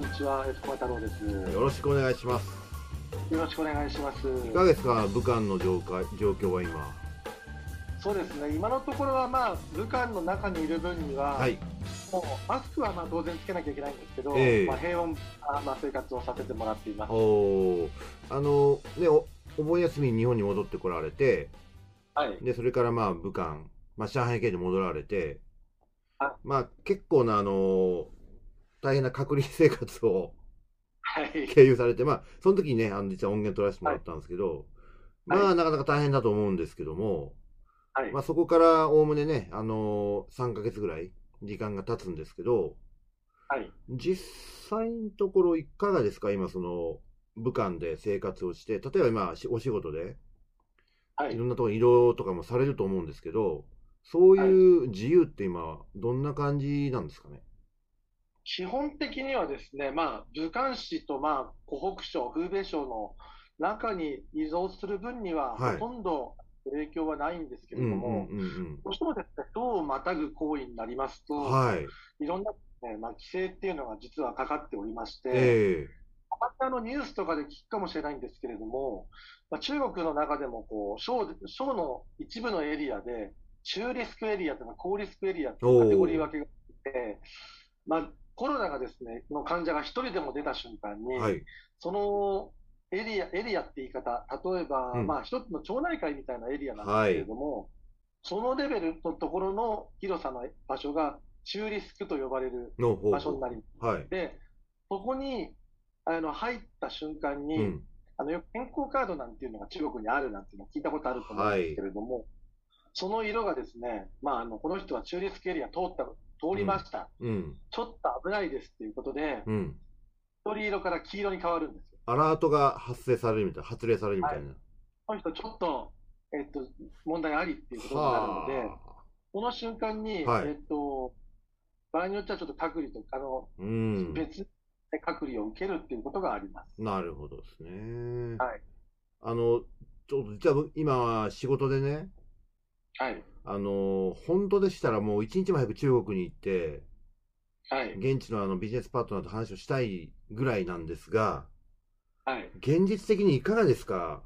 にちは、小太郎です。 よろしくお願いします。 よろしくお願いします。 いかがですか、武漢の状況は今。 そうですね、今のところは、武漢の中にいる分には、 はい。 もうマスクは当然つけなきゃいけないんですけど、平穏な生活をさせてもらっています。 お盆休みに日本に戻ってこられて、 はい。 で、それから武漢、上海圏に戻られて、 あ、 結構な大変な隔離生活をはい。 経由されて、その時にね、実は音源取らせてもはい。 らったんですけど、 はい。 なかなか大変だと思うんですけども、 はい。 そこからおおむねね、3ヶ月ぐらい時間が経つんですけど、 はい。 実際のところいかがですか、今武漢で生活をして、例えば今お仕事ではい。 いろんなところに移動とかもされると思うんですけど、そうはい。 いう自由って今どんな感じなんですかね。 基本的にはですね、武漢市と湖北省、風米省の中に移動する分には、ほはい。 とんど影響はないんですけうんうんうんうれども、 ん。 どうしてもですね、道をまたぐ行為になりますと、 はい。 いろんなね、規制っていうのが実はかかっておりまして、 ええ。 またニュースとかで聞くかもしれないんですけれども、中国の中でも省の一部のエリアで、中リスクエリアとか高リスクエリアっておいうカテゴリーお。 分けがあって、コロナがですね、の患者が一人でも出た瞬間に、 はい。 そのエリアって言い方、例えば、 うん。 一つの町内会みたいなエリアなんですけれはい。 ども、そのレベルのところの広さの場所が中リスクと呼ばれるのほう場所になります。 ほうほう。はい。 で、そこに入った瞬間に、 うん。 よく健康カードなんていうのが中国にあるなんていうのを聞いたことあると思うんですけはい。 れども、その色がですね、この人は中リスクエリア通りまうん。 した。 うん。 ちょっと危ないですっていうことで、 うん。 緑色から黄色に変わるんですよ。 アラートが発令されるみはい。 たいな。 この人ちょっと、問題ありっていうことになるので、 はその瞬間に、 あ。はい。 場合によってはちょっと隔離とかうん。 別で隔離を受けるっていうことがあります。 なるほどですね。 はい。 あの、ちょっと実は今は仕事でね、 はい。 本当でしたらもう一日も早く中国に行って、 はい。 現地のビジネスパートナーと話をしたいぐらいなんですが、 はい。 現実的にいかがですか。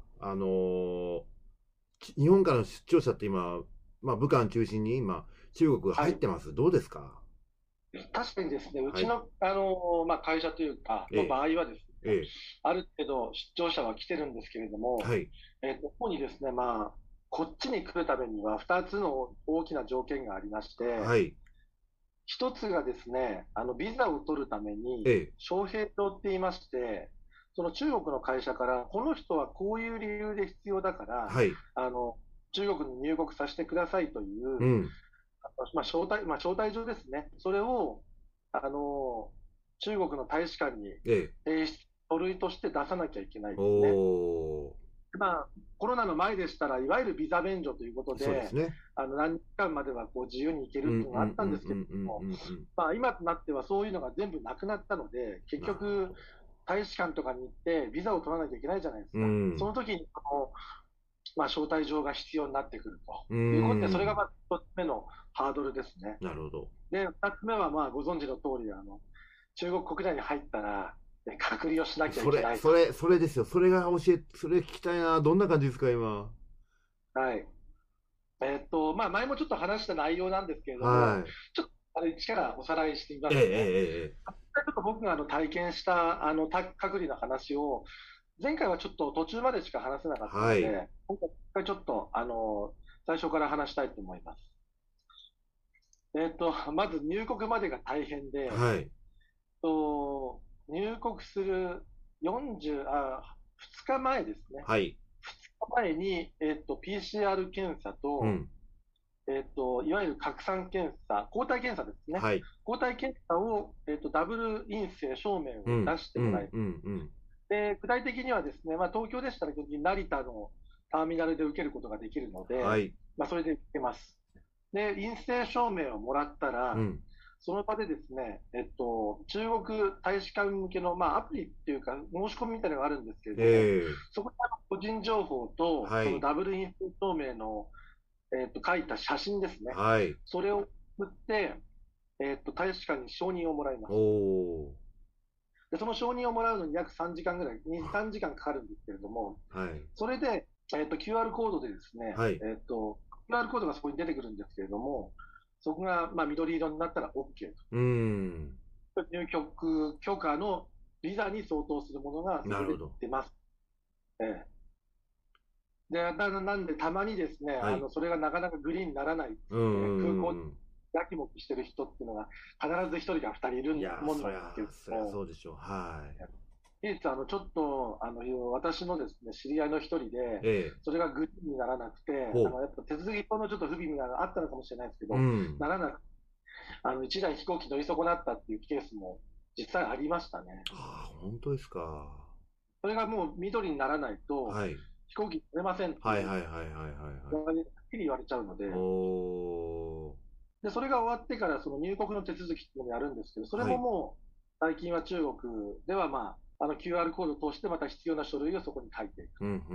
日本からの出張者って今、武漢中心に今、中国はい。 入ってます。どうですか。 確かにですね、うはい。 ちの、会社というか、の場ええ、 合はですね、 ええ、 ある程度出張者は来てるんですけれども、 はい、 主にですね、こっちに来るためには2つの大きな条件がありまして、 はい、 1つがですね、ビザを取るために、 ええ、 招聘状って言いまして、その中国の会社から、この人はこういう理由で必要だから、 はい、 あの、中国に入国させてくださいという、 うん、 招待状ですね。それを、あの、中国の大使館にええ、 提出、書類として出さなきゃいけないですね。 おー、 コロナの前でしたら、いわゆるビザ免除ということで、 そうですね。 何日間までは自由に行けうん、うん、 るっていうのがあったんですけれうん、うん、 ども、 うん、うん。 今となってはそういうのが全部なくなったので、結なる局、 ほ大使館とかに行ってビザを取らなきゃいけないじゃないですど。うか。そん、 の時に招待状が必要になってくるうということで、それがん、 一つ目のハードルですね。 なるほど。 で、二つ目はご存知の通り、中国国内に入ったら、隔離をしなきゃいけないと。 それですよ。それ聞きたいな。どんな感じですか、今。 はい。前もちょっと話した内容なんですけれども、 はい。 ちょっと一からおさらいしてみまええ、えすね。 え、ええ。 ちょっと僕が体験した隔離の話を、前回はちょっと途中までしか話せなかったはい。 ので、今回ちょっと最初から話したいと思います。まず入国までが大変で、 はい。 入国する40、2日前ですね。 はい。 2日前に、PCR 検査と、 うん。 いわゆる拡散検査、抗体検査ですね。 はい。 抗体検査を、ダブル陰性証明を出うん。 してもらいます。 うん。うん。うん。 で、具体的にはですね、東京でしたら成田のターミナルで受けることができるので、 はい。 それで受けます。で、陰性証明をもらったら、 うん。 その場でですね、中国大使館向けの、アプリっていうか、申し込みみたいなのがあるんですけれども、 ええ。 そこに個人情報と、そのはい。 ダブル陰性証明の、書いた写真ですね。 はい。 それを送って、大使館に承認をもらいます。 おー。 で、 でその承認をもらうのに約3時間ぐらい、2、3時間かかるんですけれども、 はい。 それで、QR コードでですね、 はい。 QR コードがそこに出てくるんですけれども、そこが、まあ、緑色になったら OK うーん。 と。入国許可のビザに相当するものがそこでなるほど。 出ます。ええなんで、たまにですね、 はい。 それがなかなかグリーンにならないってうん言って、空港うんうんうん。 やきもきしてる人っていうのが、必ず1人か2人いるいやー、 もんなんですけれそりゃども、 そうでしょう。はい。 事実、ちょっと、私のですね、知り合いの一人で、 ええ。 それがグリーンにならなくて、 ほやっぱ手続き上のちょっと不備があったのかもしれないですけう。うど、 ん。 ならなく、一台飛行機乗り損なったっていうケースも実際ありましたね。 ああ、本当ですか。 それがもう緑にならないと、 はい。 飛行機乗れませんっていう、 はいはいはいはいはいはい。 はっきり言われちゃうので、 おー。 で、それが終わってからその入国の手続きっていうのもやるんですけど、それはい。 ももう、最近は中国ではQR コードを通してまた必要な書類をそこに書いていく。 うん、うん、うん、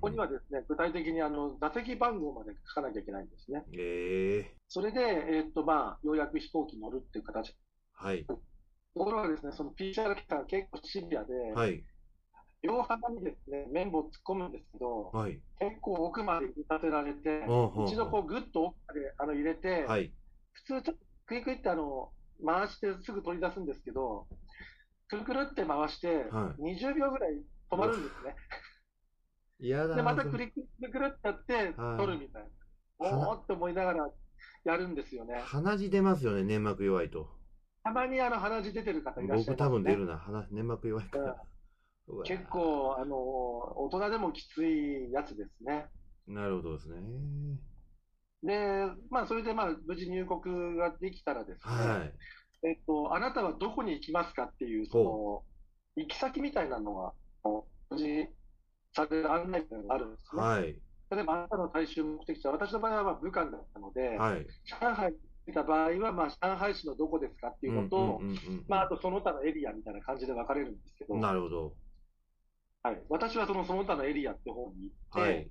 うん、 ここにはですね、具体的に座席番号まで書かなきゃいけないんですね。 うん。ええ。 それで、ようやく飛行機に乗るっていう形。 はい。 ところがですね、その PCR 期間が結構シビアで、 はい。 両鼻にですね、綿棒を突っ込むんですけど、 はい。 結構奥まで入れさせられて、 ほんほんほん。 一度こうグッと奥まで入れて、 はい。 普通ちょっとクイクイって回してすぐ取り出すんですけど、くるくるって回しては 20秒ぐらい止い。うわ、 まるんですね。で、ま嫌だな、それ。 たくるくるくるってやって取はい。 るみたいな。おーって思いながらやるんですよね。 鼻血出ますよね、粘膜弱いと。 たまに鼻血出てる方いらっしゃ僕いますね。 多分出るな、粘膜弱いかうん、 ら。うわ結構、大人でもきついやつですね。 ー、なるほどですね。 で、それで無事入国ができたらですね、 はい。 あなたはどこに行きますかっていう、 ほ行き先みたいなのが、無事される案内があるんですう。 ね。 はい。 例えば、あなたの最終目的地は、私の場合は武漢だったので、 はい。 上海に行った場合は、上海市のどこですかっていうのうんうんと、 うんあとその他のエリアみたいな感じで分かれるんですけうん。 ど、 なるほど。 はい、私はその他のエリアって方に行って、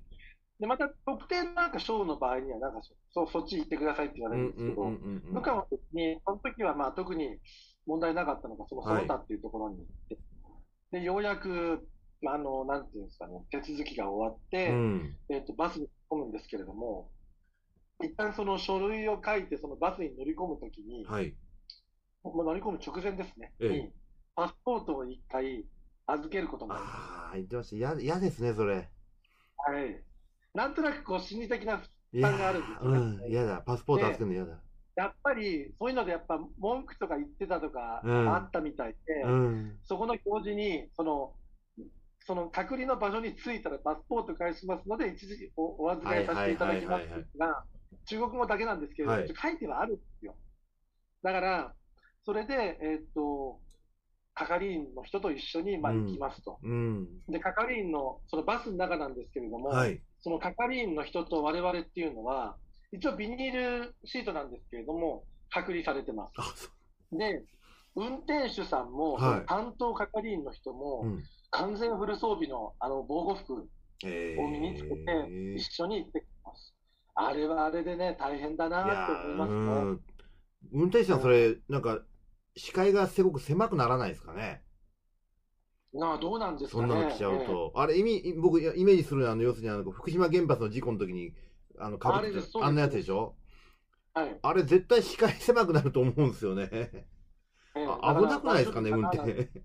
はい。 で、また特定の省の場合には、なんかそっち行ってくださいって言わうんれうんうんうんるんですけど、武漢うん。 は別に、その時は特に問題なかったのが、そはい。 の他っていうところに行って、で、ようやく、なんていうんですかね、手続きが終わって、 うん。 バスに乗り込むんですけれども、一旦その書類を書いて、そのバスに乗り込むときに、 はい。 もう乗り込む直前ですね、 ええ。 に、パスポートを一回預けることになります。 ああ、言ってました。嫌ですね、それ。 はい。なんとなくこう心理的な負いや担があるんですー、 よね。 うん、嫌だ。パスポート預けで、 るの嫌だ。 やっぱりそういうのでやっぱ文句とか言ってたとかあっうん。 たみたいうで、 ん。 そこの表示に、その隔離の場所に着いたらパスポート返しますので、一時お預かはいりさせていたはいはいだきますっていはいはい。 うのが、中国語だけなんですけれども、 はい。 書いてはあるんですよ。だから、それで、係員の人と一緒に行きうん。 ますと。 うん。 で、係員の、そのバスの中なんですけれども、 はい。 その係員の人と我々っていうのは、一応ビニールシートなんですけれども、隔離されてまあ、 す。で、運転手さんも、そのはい。 担当係員の人も、 うん。 完全フル装備の防護服を身につけて一緒に行ってきます。あれはあれでね、大変だいやなって思いー、 ますね。 運転手さん、そうん。 れ、なんか、視界がすごく狭くならないですかね。 どうなんですそかね。 んなの来ちゃうと。あれ、僕、イメージするのは、要するに、福島原発の事故の時に、かぶってた、 あれです、そうです、 あんなやそうです。 つでしょ。 はい。 あれ、絶対視界狭くなると思うんですよね。危なだから大丈くないですかね、運夫かななんて、 転。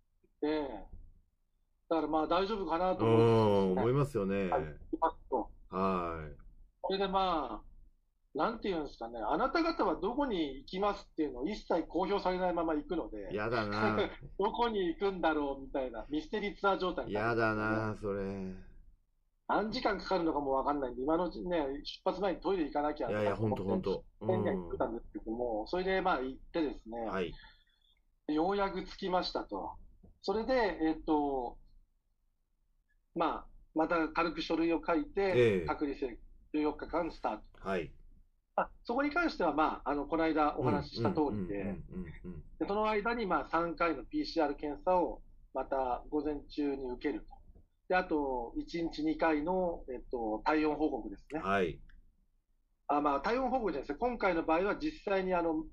だから大丈夫かなうと思いつつですん、 ね、 思いますよね。 はい、行きますと。 はそれでなんていうんですかね、あなた方はどこに行きますっていうのを一切公表されないまま行くのい。 で、 やだな。 どこに行くんだろうみたいなミステリーツアー状態になるやんですよね。 だな、それ。 何時間かかるのかもわかんないんで、今のうちね、出発前にトイレ行かなきゃいやいや、ほんとかと思って、 とほんと。う宣言してん。 たんですけども、それで行ってですね、 はい。 ようやく着きましたと。それで、また軽く書類を書いて、 ええ。 隔離生14日間スタート。 はい。 そこに関しては、この間おうん、 話しした通うん、うん、うん、 りで、 うん。うん。 その間に3回の PCR 検査をまた午前中に受けると。で、あと、1日2回の、体温報告ですね。 はい。 体温報告じゃないですね。今回の場合は実際に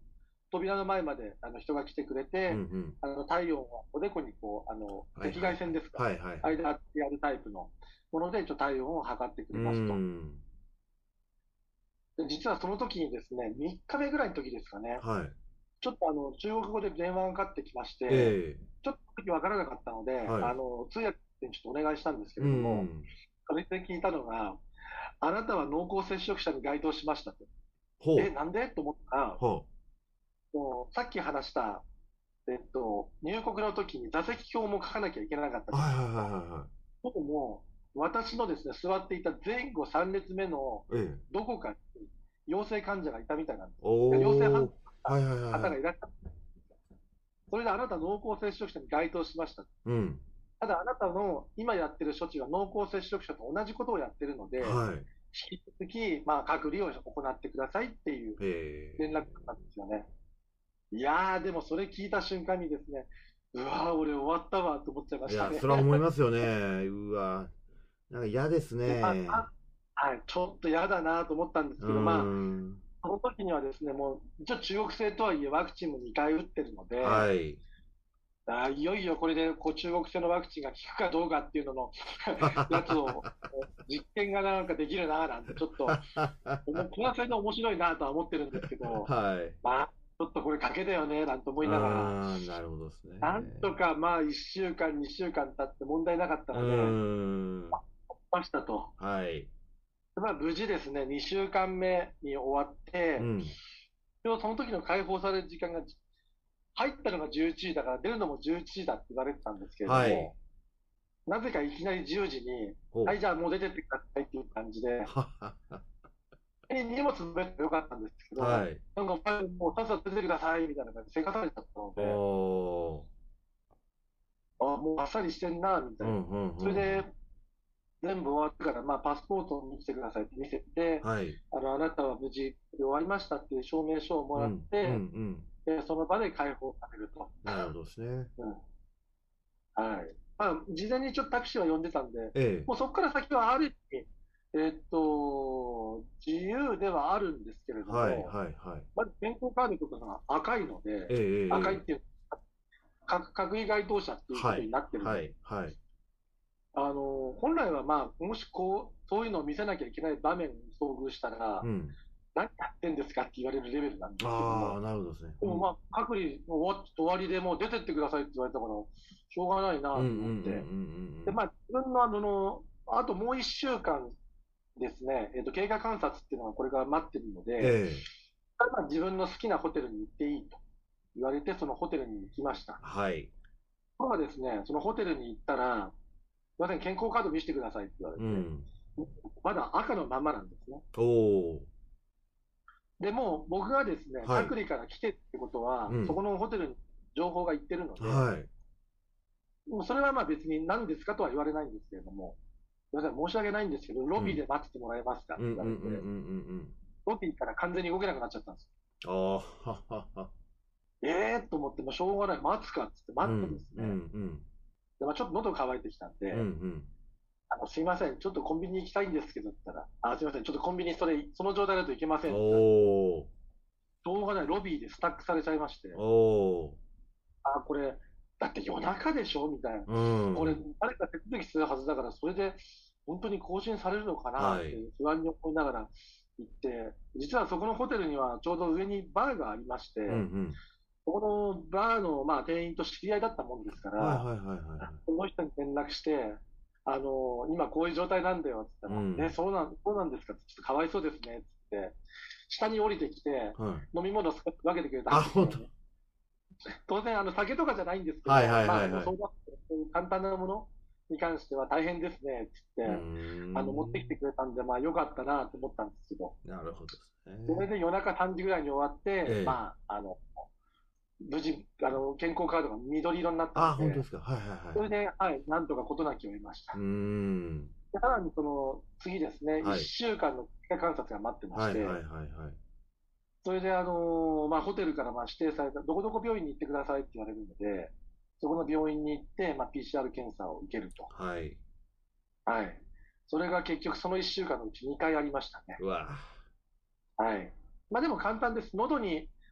扉の前まで人が来てくれうんうて、 ん。 体温をおでこにこう、赤はいはい。 外線ですか、 はいはい。 間でやるタイプのもので、体温を測ってくうれますと。 ん。 で、実はその時にですね、3日目ぐらいの時ですかね、 はい。 ちょっと中国語で電話がかかってきまして、 ええ。 ちょっと時わからなかったので、 はい。 通訳にちょっとお願いしたんですけうれども、 ん。 それで聞いたのが、あなたは濃厚接触者に該当しましたと。 ほう。 なんでと思ったら、 ほもうさっき話した、入国の時に座席表も書かなきゃいけなかったう。 じゃはいはいないですか。 はいは僕も、私のですね、座っていた前後3列目のいはい。ええ。 どこかに陽性患者がいたみたいなんですよ。陽性おー。 判定はいはいはいはい。 の方がいらっしゃった。それであなた濃厚接触者に該当しました。 うん。 ただあなたの今やってる処置は濃厚接触者と同じことをやってるので、 はい。 引き続き、隔離を行ってくださいっていう連絡だったんですよね。いやー、でもそれ聞いた瞬間にですね、うわー、俺終わったわと思っちゃいまいや、 したね。 それは思いますよね。うわ。なんか嫌ですで、 ね。 はい、ちょっと嫌だなと思ったんですうーけど、 ん。 その時にはですね、もう、一応中国製とはいえワクチンも2回打ってるので、 はい。 いよいよこれでこう中国製のワクチンが効くかどうかっていうののやつを、実験がなんかできるななんて、ちょっと、これはそれで面白いなとは思ってるんですけど、 はい。 ちょっとこれ賭けだよねなんて思いながら、 ああ、なるほどですね。 なんとか1週間、2週間経って問題なかったうーので、 ん。 ましたと。 はい。 無事ですね、2週間目に終わって、 うん。 でもその時の解放される時間が、入ったのが11時だから出るのも11時だって言われてたんですけれどはい。 も、なぜかいきなり10時に、 ほう。 はい、じゃあもう出てってくださいっていう感じで、 ははは。 荷物詰めてよかったんですけど、 はい。 なんか、もうさっさと出てくださいみたいな感じでせかされちゃったので、 おー。 もうあっさりしてんな、みたいな。 うんうんうんうん。 それで、全部終わってから、パスポートを見せてくださいって見せて、 はい。 あなたは無事終わりましたっていう証明書をもらっうんうんうて、 ん。 で、その場で解放されると。 なるほどですね。 うん、はい。事前にちょっとタクシーは呼んでたんで、 ええ。 もうそこから先はある意味、自由ではあるんですけれどはいも、 はいはい。 まず健康カードとかが赤いので、 ええええええ。 赤いっていう、隔離該当者っていうことにはい。 なってるんで、 はいはい。 本来はもしそういうのを見せなきゃいけない場面に遭遇したら、 うん。 何やってんですかって言われるレベルなんですけどああ、 も、 なるほどですね。 でもうん。 隔離終わりでもう出てってくださいって言われたから、しょうがないなとうんうんうんうんう思って、で、 ん。 自分のあともう1週間ですね、経過観察っていうのがこれから待ってるので、 ええ。 自分の好きなホテルに行っていいと言われて、そのホテルに行きました。 はい。 ところがですね、そのホテルに行ったら、すいません、健康カード見せてくださいって言われて、 うん。 まだ赤のまんまなんですね。 おお。 でも、僕がですね、 はい。 隔離から来てってことは、 うん。 そこのホテルに情報が行ってるので、 はい。 もうそれは別に何ですかとは言われないんですけれども、すみません、申し訳ないんですけど、ロビーうん。 で待っててもらえますかってうんうんうんうんう言われて、 んロビーから完全に動けなくなっちゃったんです。 うん。ああ、ははは。 と思って、もうしょうがない、待つかっつって待ってでうんうんすね、でちょっと喉乾いてきたんうんうで、 ん。 すいません、ちょっとコンビニ行きたいんですけどって言ったら、すいません、ちょっとコンビニその状態だといけませんおって言われて、 お。 しょうがない、ロビーでスタックされちゃいまして、 おお。 これ、だって夜中でしょみたいな。 うこれ、 ん。 誰か手続きするはずだから、それで本当に更新されるのかなってはい。 不安に思いながら行って、実はそこのホテルにはちょうど上にバーがありまして、 うんうん。 そこのバーの、店員と知り合いだったもんですから、 はいはいはいはいはい。 その人に連絡して、今こういう状態なんだよって言ったら、 うん。 そうなんですかって、ちょっとかわいそうですねって言って、下に降りてきて、 はい。 飲み物を分けてくれたあ、 んです本当。 よね。当然、酒とかじゃないんですけはいはど、 いはいはい。 そういう簡単なものに関しては大変ですねってうー言って、持ってきてん。 くれたんで、よかったなと思ったんですけど、 なるほどですそれね。 で夜中3時ぐらいに終わって、 ええ。 無事、健康カードが緑色になったあ、 んで、 本当ですか。はいはいはいはい。 それで、はい、なんとか事なきを得ました。 うーん。 でさらにその次ですね、 はい。 1週間の経過観察が待ってまして、 はいはいはいはい。 それで、ホテルから指定された、どこどこ病院に行ってくださいって言われるので、そこの病院に行って、PCR 検査を受けると。 はい。 はい。それが結局その1週間のうち2回ありましたね。 うわ。 はい。でも簡単です。喉に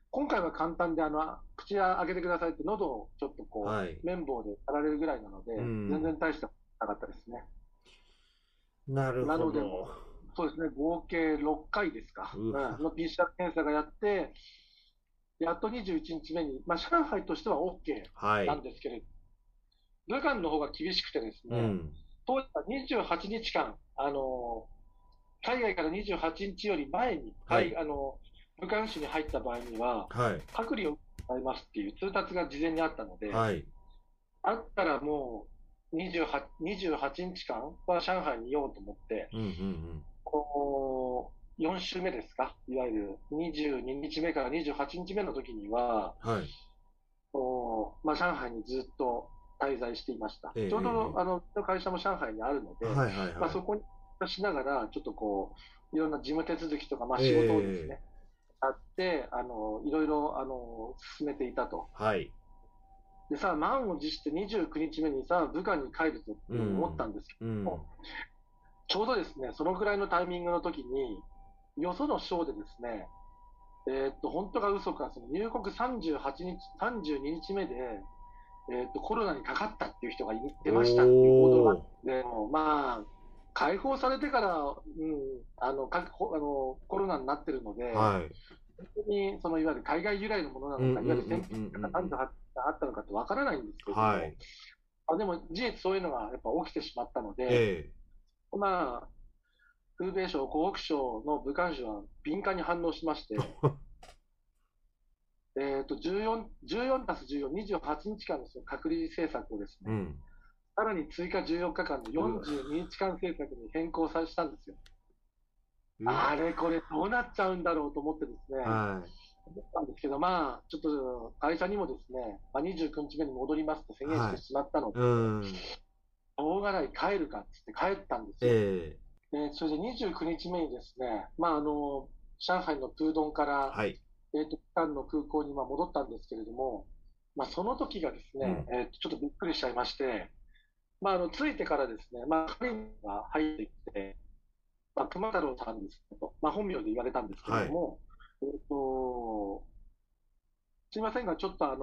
今回は簡単で、口開けてくださいって喉をちょっとはい。 綿棒でやられるぐらいなので、 う全然ん。 大したことなかったですね。 なるなので、 ほど。 そうですね、合計6回ですか、 うわ。 の PCR 検査がやって、やっと21日目に、上海としては OK はい。 なんですけれど、武漢の方が厳しくてですね、 うん。 当時は28日間、海外から28日より前に、 はい。 武漢市に入った場合には、 はい。 隔離を行いますっていう通達が事前にあったので、 はい。 あったらもう28日間は上海にいようと思って、 うんうん 4週目ですか、いわゆる22日目から28日目の時には、 うん。はい。 上海にずっと滞在していました。 ええ、 ちょうどええ。 会社も上海にあるので、 はいはいはい。 そこにしながら、ちょっといろんな事務手続きとか、仕事をですええ、 ね、やって、いろいろ進めていたと。 はい。 でさあ、満を持して29日目にさあ、武漢に帰るぞってういうふうに思ったん。 んですけども、 うん。 ちょうどですね、そのぐらいのタイミングの時に、よその省でですね、本当か嘘か、その入国38日、32日目で、コロナにかかったっていう人が出ましたっていう報道があっおー。 て、解放されてから、コロナになってるので、 はい。 本当にそのいわゆる海外由来のものなのか、 うんうんうんいわゆる潜伏うんうんうん。 があったのかってわからないんですけれども、 はい。 でも事実そういうのがやっぱ起きてしまったので、 ええ。 まあ、風米省、湖北省の武漢市は敏感に反応しまして、14たす14、28日間のその隔離政策をですね、 うん。 さらに追加14日間のうわ。 42日間政策に変更したんですよ。 うわ。 あれ、これどうなっちゃうんだろうと思ってですね、 はい。 思ったんですけど、ちょっと会社にもですね、29日目に戻りますと宣言してはい。 しまったので、 うん。 しょうがない帰るかって言って帰ったんですよ。 ええ。 それで29日目にですね、上海のプードンから、 はい。 武漢の空港に戻ったんですけれども、その時がですね、 うん。 ちょっとびっくりしちゃいまして、着いてからですね、彼が入ってきて、熊太郎さんですと、本名で言われたんですけれはい。 ども、えっと、すいませんが、ちょっと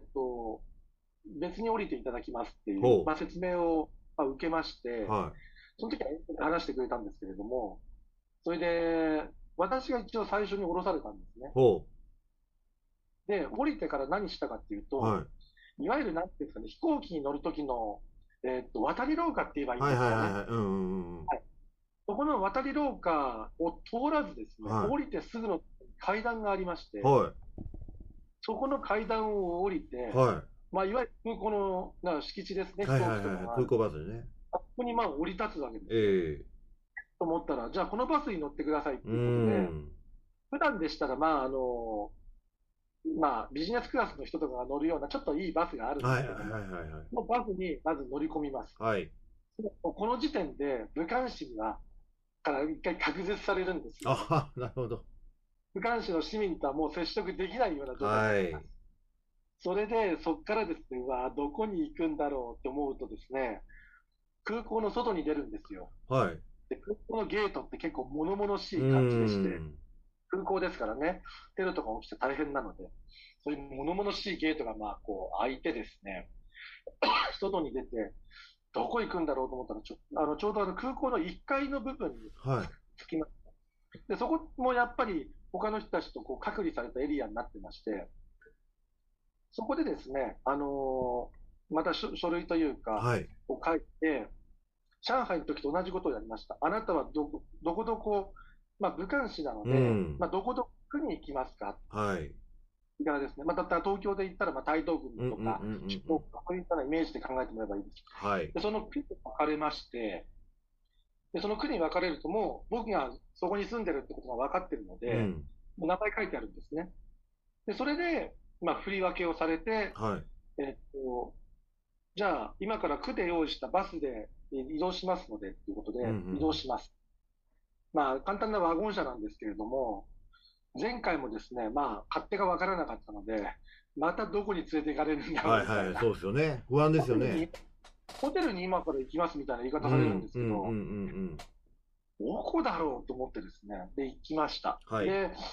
別に降りていただきますっていう、 ほ説明を、受けまして、 う。はい。 その時は話してくれたんですけれども、それで、私が一応最初に降ろされたんですね。 ほで、降りてから何したかっていうう。はと、 い。 いわゆるなんていうんですかね、飛行機に乗る時の、渡り廊下って言えばいいんはいですかね。 はいはいはい。うんうんうん。 はい。そこの渡り廊下を通らずですね、 は降りてすぐの階段がありましい。 て、 はい。 そこの階段を降りて、 はい。 いわゆる空港の敷地ですね、飛はい行はいはいはい。 機とかがある。 空港バスでね。 あそこに降り立つわけですよ。 ええ。 と思ったら、じゃあこのバスに乗ってくださいっうーていうことで、 ん。 普段でしたら、ビジネスクラスの人とかが乗るようなちょっといいバスがあるんではいはいすけども、 はいはいはい。 そのバスにまず乗り込みます。 はい。 この時点で武漢市から一回隔絶されるんですよね。 ああ、なるほど。 武漢市の市民とはもう接触できないような状態になはい。 っています。それで、そこからですね、どこに行くんだろうって思うとですね、空港の外に出るんですよ。 はい。 で、空港のゲートって結構物々しうーい感じでして、 ん。 空港ですからね、テロとか起きて大変なので、そういう物々しいゲートが開いてですね、外に出て、どこ行くんだろうと思ったら、ちょうど空港の1階の部分にはい。 着きます。で、そこもやっぱり他の人たちと隔離されたエリアになってまして、そこでですね、また書類というか、 はい。 を書いて、上海の時と同じことをやりました。あなたはどこどこ、武漢市なのうで、 ん。 どこどこ区に行きますかはい。 からですね、だったら東京で言ったら台東区うんうんうんうんとか、中うん。 央区とか、そういったようなイメージで考えてもらえばいいです。 はい。 で、その区に分かれまして、で、その区に分かれるともう僕がそこに住んでるってことが分かってるので、 うん。 もう名前書いてあるんですね。で、それで、振り分けをされて、 はい。 えっと、じゃあ、今から区で用意したバスで移動しますので、ということうんうで、移動んします。簡単なワゴン車なんですけれども、前回もですね、勝手がわからなかったので、またどこに連れて行かれるんだうん。はいはい。 ろうみたいな。 そうですよね。不安ですよね。 ホテルに、ホテルに今から行きますみたいな言いうん。う方されるんですけど、 んうんうんうん。 どこだろうと思ってですね、で、行きました。 はい。 で、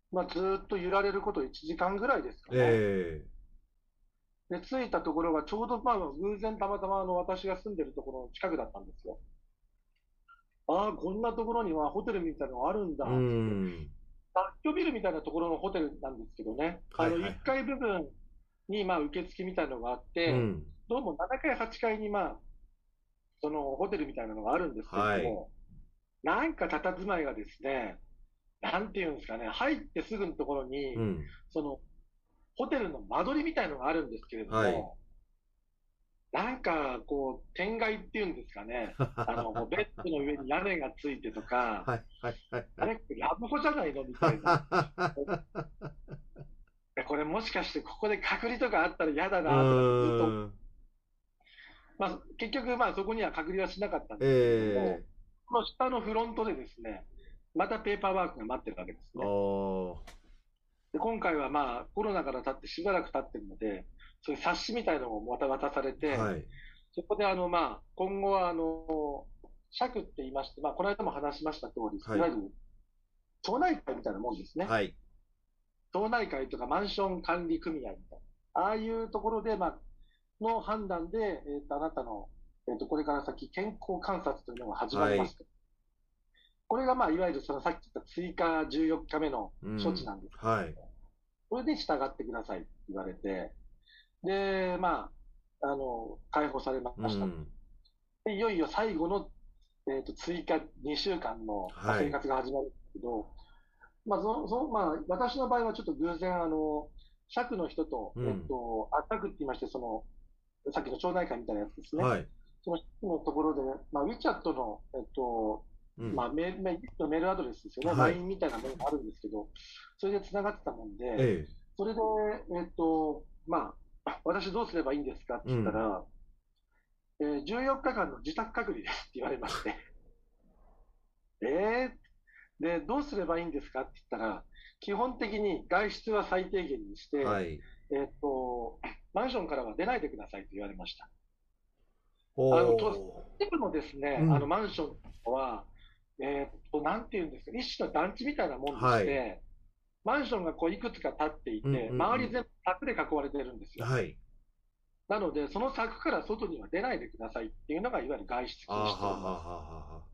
まあ、ずーっと揺られること1時間ぐらいですかね。 えで、着いたところがちょうど、まあ、偶然たまたま私が住んでるところの近くだったんですよ。ああ、こんなところにはホテルみたいなのがあるんだ、 うつって。 ん。 雑居ビルみたいなところのホテルなんですけどね。1 はいはいはい。 階部分に、まあ、受付みたいなのがあって、 うん。 どうも7階、8階に、まあ、そのホテルみたいなのがあるんですけれはい。 ども、なんか佇まいがですね、なんていうんですかね、入ってすぐのところに、 うん。 その、ホテルの間取りみたいのがあるんですけれどはい。 も、なんか、こう、天外っていうんですかね、こうベッドの上に屋根がついてとか、 はいはいはいはい。 あれ、ラブホじゃないのみたいな。これもしかしてここで隔離とかあったら嫌だうなとかってずっと、 ーん。 まあ、結局、まあ、そこには隔離はしなかったんですけれども、 ええこの下のフロントでですね、またペーパーワークが待ってるわけですあね。 あ。 で、今回はまあ、コロナから経ってしばらく経ってるので、そういう冊子みたいなのをまた渡されて、 はい。 そこでまあ、今後は借って言いまして、まあ、この間も話しました通り、 はい。 いわゆる町内会みたいなもんですね。 はい。 町内会とかマンション管理組合みたいな。ああいうところで、まあ、の判断で、あなたの、これから先、健康観察というのが始まりはい。 ますと。これが、まあ、いわゆるそのさっき言った追加14日目の処置うん。 なんですけど、 はい。 これで従ってくださいって言われて、で、まあ、解放されましたと。 うん。 で、いよいよ最後の、追加2週間の、まあ、 はい。 生活が始まるんですけど、まあ、まあ、私の場合はちょっと偶然、社区の人と、 うん。 社区って言いまして、さっきの町内会みたいなやつですね。 はい。 その社区のところで、まあ、WeChat の、 うん。 まあ、メールアドレスですよね。 はい。 LINE みたいなものがあるんですけど、それで繋がってたもんで、 ええ。 それで、まあ、私どうすればいいんですかってうん。 言ったら、14日間の自宅隔離ですって言われまして、えで、どうすればいいんですかって言ったら、基本的に外出は最低限にして、 はい。 えっと、マンションからは出ないでくださいと言われました。 お一部のですー。うね、 ん。 マンションは、なんていうんですか、一種の団地みたいなもんでしはい。 て、マンションがこういくつか建っていうんうて、周りん全部柵で囲われてるんですうん。 よ。 はい。 なので、その柵から外には出ないでくださいっていうのが、いわゆる外出あ禁ーははは止と言います。 はは。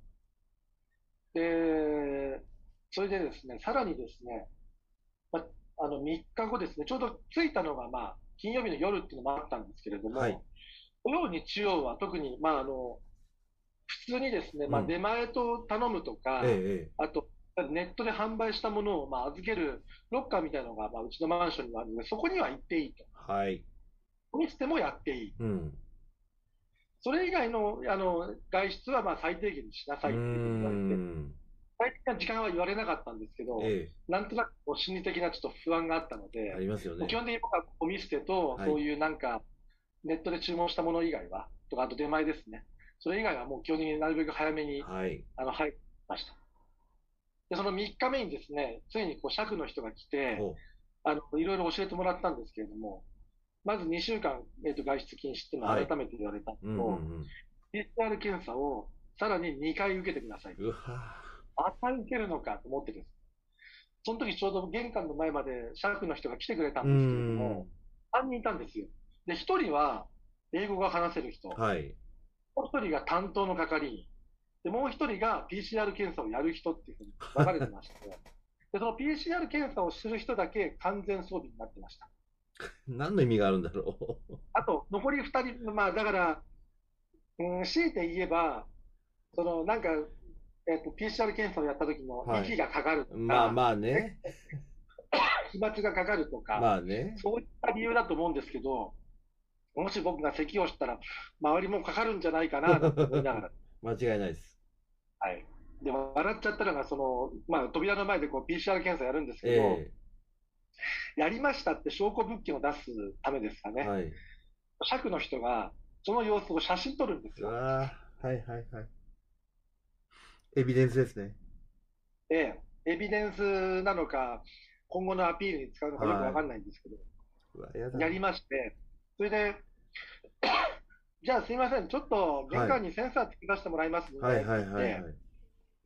で、それでですね、さらにですね、ま、3日後ですね、ちょうど着いたのが、まあ、金曜日の夜っていうのもあったんですけれどはい。 も、土曜、日曜は特に、まあ、普通にですね、まあ、 うん。 出前と頼むとええ、 か、 ええ。 あと、ネットで販売したものを、まあ、預けるロッカーみたいなのが、まあ、うちのマンションにはあるので、そこには行っていいと。 はい。 お店でもやっていい。 うん。 それ以外の、外出は、まあ、最低限にしなうーさいっていうふうに言われて、 ん。 最適な時間は言われなかったんですけど、 ええ。 なんとなくこう心理的なちょっと不安があったので、 ありますよね。 もう基本的に僕はお店と、 はい。 そういうなんか、ネットで注文したもの以外は、とか、あと出前ですね。それ以外はもう基本的になるべく早めに、 はい。 入りました。で、その3日目にですね、ついにこう、社区の人が来て、 ほう。 いろいろ教えてもらったんですけれども、まず2週間、外出禁止っていうのはい。 を改めて言われたのうんうんうと、 ん。 PCR 検査をさらに2回受けてください。 うわまた受けるのかと思ってです。その時ちょうど玄関の前まで社区の人が来てくれたー。うーんですけれども、 ん。 3人いたんですよ。で、1人は英語が話せる人、もはい。 う1人が担当の係員、で、もう1人が PCR 検査をやる人っていうふうに分かれてまして、で、その PCR 検査をする人だけ完全装備になってました。 何の意味があるんだろう。 あと、残り2人、まあ、だから、強いて言えば、なんか、PCR 検査をやった時のはい。 息がかかるとまあか、 まあね。 飛沫がかかるとか、 まあね。 そういった理由だと思うんですけど、もし僕が咳をしたら、周りもかかるんじゃないかな、なんて思いながら、 間違いないです。 はい。でも、笑っちゃったのが、まあ、扉の前でこう PCR 検査やるんですけど、 えやりましたって証拠物件を出すためですかね。 はい。 社区の人が、その様子を写真撮るんですうよ。 わーはいはいはい。エビデンスですね。 で、エビデンスなのか、今後のアピールに使うのかよくわかはい。 んないんですけど、 うわ、やだな。 やりまして、それで、じゃあすいません、ちょっと玄はい。 関にセンサー付け出してもらいますねはいはいって言って、 はいはい。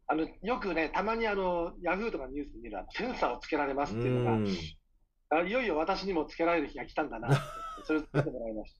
よくね、たまにヤフーとかニュースで見るセンサーをつけられますうっていうのが、 ん。 いよいよ私にもつけられる日が来たんだなって、それをつけてもらいました。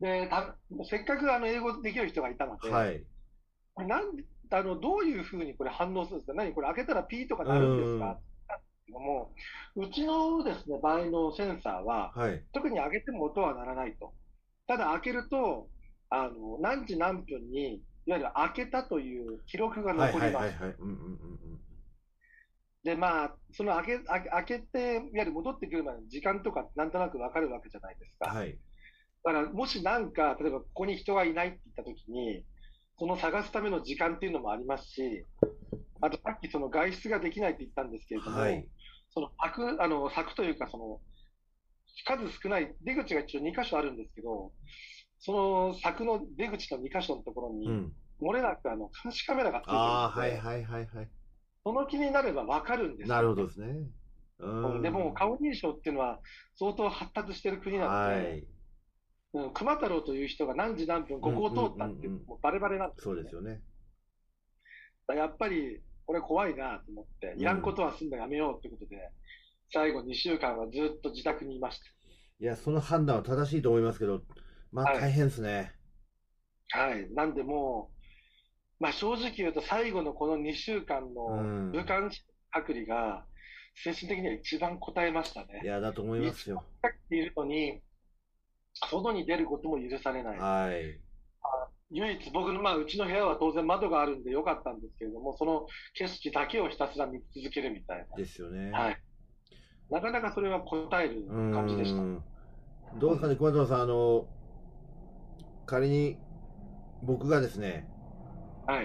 で、せっかく英語できる人がいたので、 はい。 なんで、どういうふうにこれ反応するんですか？何これ開けたらピーとかう鳴るんですか？ ん。 けども、うちのですね、場合のセンサーは、 はい。 特に開けても音は鳴らないと。ただ開けると、何時何分に、いわゆる開けたという記録がはい残ります。 はいはいはい。うんうんうんで、まあ、その開けて、いわゆる戻ってくるまでの時間とかなんとなくわかるわけじゃないですうん。 か。 はい。 だから、もしなんか、例えばここに人がいないって言ったときに、その探すための時間っていうのもありますし、あとさっきその外出ができないって言ったんですけれども、 はい。 その柵というか、その数少ない、出口が一応2箇所あるんですけど、その柵の出口の2箇所のところに、 うん。 漏れなく監視カメラがついてるああ、 ので、 はいはいはいはい。 その気になればわかるんですなるほどよね。 ですね。うでもん。 顔認証っていうのは相当発達してる国なので、 はい。 熊太郎という人が何時何分ここをうんうんうん通ったっていううん。 もうバレバレなんですそうよね。 ですよね。 やっぱりこれ怖いなと思って、いらんこうん。 とはすんのやめようということで、最後2週間はずっと自宅にいましいや、その判断は正しいと思いますけど、まあた。はい。 大変ですね。 はい。なんでもう、まあ正直言うと最後のこの2週間うの武ん。 漢隔離が精神的には一番答えましたね。 いや、だと思いますよ。 一番かっているのに、外に出ることも許されない。 はい。 唯一僕の、まあうちの部屋は当然窓があるんでよかったんですけれども、その景色だけをひたすら見続けるみたいですよな。はね。 い。なかなかそれは答えるう感じでした。 ん。どうですかね、小松さん、仮に僕がですね、 はい。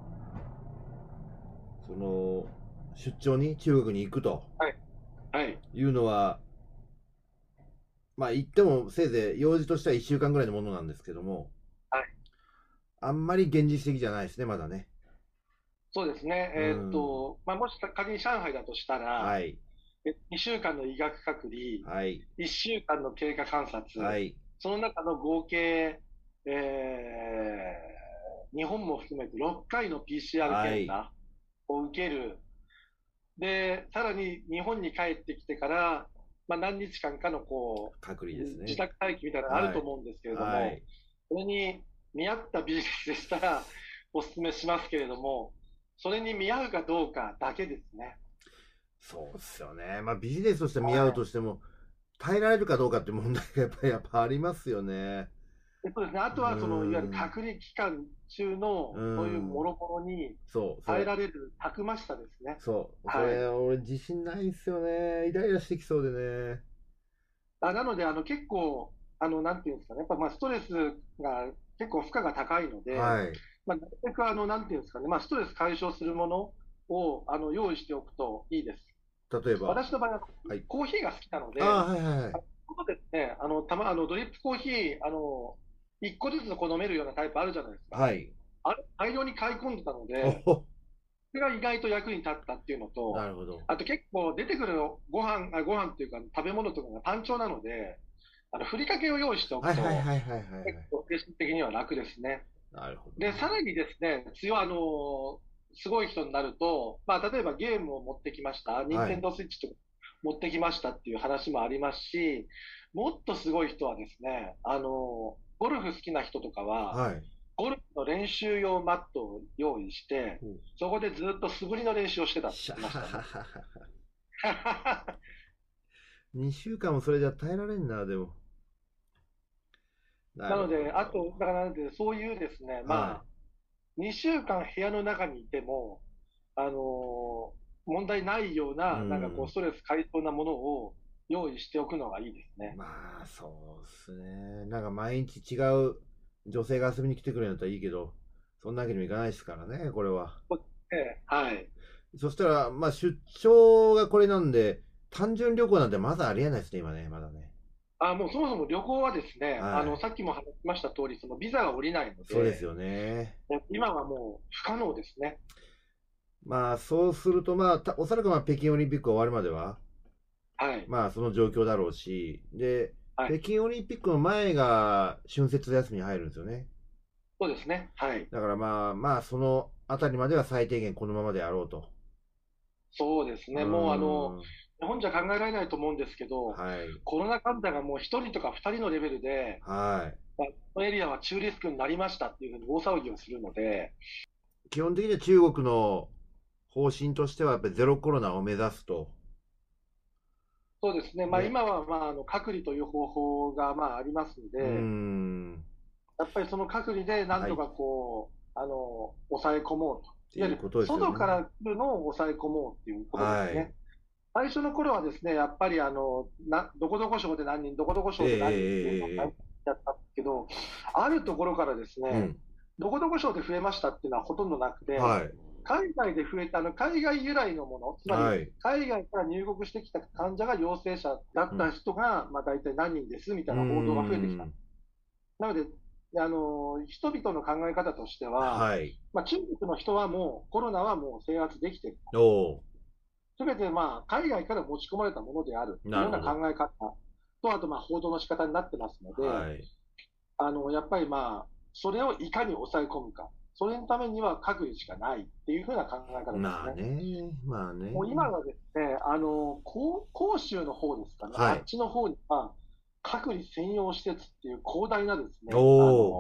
その、出張に中国に行くとはい。はい。 いうのは、まあ行ってもせいぜい用事としては1週間ぐらいのものなんですけども、 はい。 あんまり現実的じゃないですね、まだね。 そうですね。 うん。 まあ、もし仮に上海だとしたら、 はい。 2週間の医学隔離、 はい。 1週間の経過観察、 はい。 その中の合計、日本も含めて6回の PCR はい。 検査を受ける。で、さらに日本に帰ってきてから、まあ、何日間かの隔離です自ね。 宅待機みたいなのがあるはい。 と思うんですけれども、 はい。 それに見合ったビジネスでしたらお勧めしますけれども、それに見合うかどうかだけですね。 そうっすよね。まあビジネスとして見合うはい。 としても、耐えられるかどうかって問題がやっぱありますよね。 そうですね。あうとは、いわゆるーん。 隔離期間中うの、そういうもん。 ろもろにそう、 耐えそられるたくましさですね。 う、そう。そはい。 れ、俺自信ないんすよね。イライラしてきそうでね。 なので、結構、なんていうんですかね。やっぱ、まあ、ストレスが結構負荷が高いので、 はい。 まあ、なるべく、なんていうんですかね。まあ、ストレス解消するものを、用意しておくといいです。 例えば、 私の場合は、 はい。 コーヒーが好きなのああ、 で、 はいはいはい。 そうですね。ドリップコーヒー、1個ずつこう飲めるようなタイプあるじゃないですか。 はい。 あれ、大量に買い込んでたので、 おほ、 それが意外と役に立ったっていうのと、 なるほど。 あと結構出てくるご飯っていうか食べ物とかが単調なので、ふりかけを用意しておくはいはいと、 はいはいはいはい。 結構精神的には楽ですね。 なるほどで、さね。 らにですね、すごい人になると、まあ、例えばゲームを持ってきました、任はい。 天堂スイッチとか持ってきましたっていう話もありますし、もっとすごい人はですね、ゴルフ好きな人とかは、 はい。 ゴルフの練習用マットを用意して、 おそこでずっと素振りの練習をしてたってしゃ言ってましたね。 はははは。2週間もそれじゃ耐えられんな、でも。なるほなので、あと、 ど。 だからなんで、そういうですね、まあ、 はい。 2週間部屋の中にいても、あの問題ないよううな、なんかこう、 ん。 ストレス解消なものを用意しておくのがいいですね。 まあ、そうっすね。なんか毎日違う女性が遊びに来てくれるんだったらいいけど、そんなわけにもいかないですからね、これは。 はい。 そしたら、まあ出張がこれなんで、単純旅行なんてまだありえないですね、今ね、まだね。 もうそもそも旅行はですね、 はい。 さっきも話しました通り、そのビザが下りないので、 そうですよね。 今はもう不可能ですね。 まあ、そうすると、まあ、おそらくまあ北京オリンピック終わるまでは、 はい。 まあ、その状況だろうし、で、 はい。 北京オリンピックの前が春節休みに入るんですよね。 そうですね。はい。 だからそのあたりまでは最低限このままであろうと。 そうですうーね。もうん。 日本じゃ考えられないと思うんですけど、 はい。 コロナ患者がもう1人とか2人のレベルで、 はい。 このエリアは中リスクになりましたっていうふうに大騒ぎをするので、 基本的には中国の方針としては、やっぱりゼロコロナを目指すと。 そうですね。 ね。 今は、隔離という方法が、ありますのうーで、 ん。 やっぱりその隔離でなんはい。っとか抑え込もうと。いわゆるていうことですよね。 外から来るのを抑え込もうっていうことではい。 すね。最初の頃はですね、やっぱりどこどこ省で何人、どこどこえええ省で何人っていうのが大えええええ事だったんですけど、あるところからですね、 うん。 どこどこ省で増えましたっていうのはほとんどなくて、 はい。 海外で増えた、海外由来のもの、つまりはい。 海外から入国してきた患者が陽性者だうん。 った人が、大体何人ですみたうーいな報道が増えてきた。 ん。 なので、人々の考え方としては、 はい。 中国の人はもうコロナはもう制圧できている。 おお。 すべて海外から持ち込まれたものであるというようななるほど。 考え方と、あと報道の仕方になってますので、 はい。 やっぱりそれをいかに抑え込むか、それのためには隔離しかないっていうふうな考え方ですまあね。 ね。まあね。 もう今はですね、広州の方ですかね、 はい。 あっちの方には、隔離専用施設っていう広大なですおね、 お。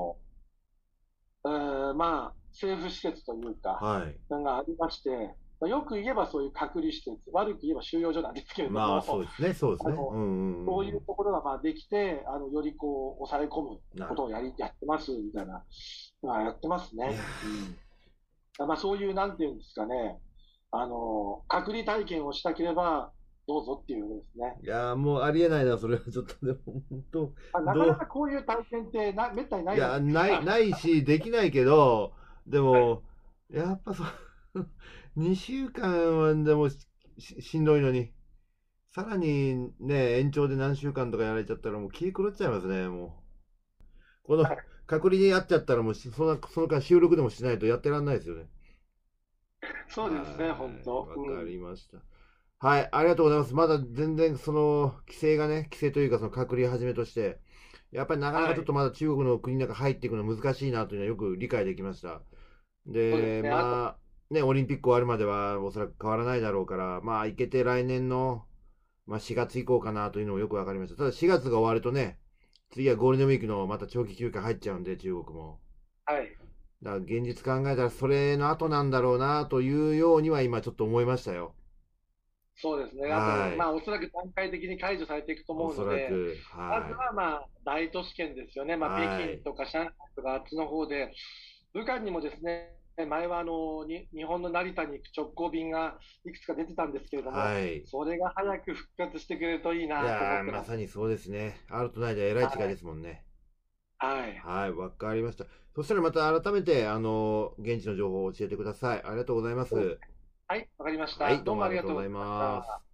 政府施設というか、 はい。 がありまして、よく言えばそういう隔離施設、悪く言えば収容所なんですけれどまあ、そも、 うですね。そうですね。 あの、 うんうんそううんうん。 いうところができて、より抑え込むなるほことをやってますみたいな、やってますど。いやね。そういう、なんていうんですかね、隔離体験をしたければ、どうぞっていうですね。 もうありえないな、それはちょっと、でも、本当、 なかなかこういう体験ってめったにないじゃないですか。 ないし、できないけど、ではい。 も、やっぱ2週間はでもしんどいのに、さらにね、延長で何週間とかやられちゃったらもう気狂っちゃいますね、もう。この隔離にあっちゃったらもうその間収録でもしないとやってらんないですよね。 そうですね、本はい、 当。 わかりました。はい、ありがとうございます。まだ全然その規制というかその隔離をはじめとして、やっぱりなかなかはい。 ちょっとまだ中国の国の中入っていくの難しいなというのはよく理解できました。で、 そうですね。あと、 オリンピック終わるまではおそらく変わらないだろうから、行けて来年の、4月以降かなというのもよくわかりました。ただ4月が終わるとね、次はゴールデンウィークのまた長期休暇入っちゃうんで、中国も。 はい。 だから現実考えたらそれの後なんだろうなというようには今ちょっと思いましたよ。 そうですね。あと、 はい。 おそらく段階的に解除されていくと思うおそので、 らく、 まずはい。 は大都市圏ですよね。北はい。 京とか上海とかあっちの方で、武漢にもですね、前は日本の成田に行く直行便がいくつか出てたんですけれども、 はい。 それが早く復活してくれるといいなと思ってます。 まさにそうですね。あるとないではえらい違いではい。 すもんね。 はい。 はい、わかりました。そしたらまた改めて、現地の情報を教えてください。ありがとうございます。 はい、わかりました。 はい、どどうもありうもありがとうございがとうございまします。 た。